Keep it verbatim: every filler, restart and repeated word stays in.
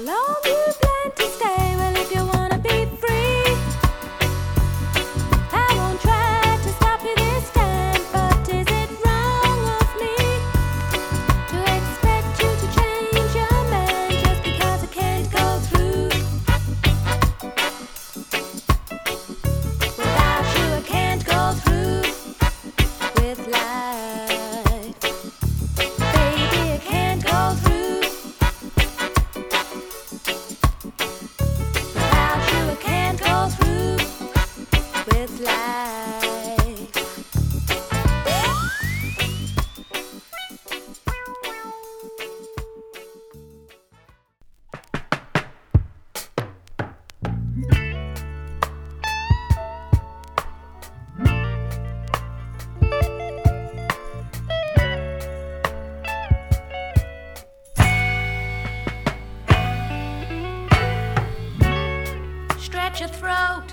long you plan to stay? Well, if you wanna be free, I won't try to stop you this time. But is it wrong of me to expect you to change your mind just because I can't go through? Without you, I can't go through with life. Baby, I can't go through. Without you, I can't go through with life. Stretch your throat,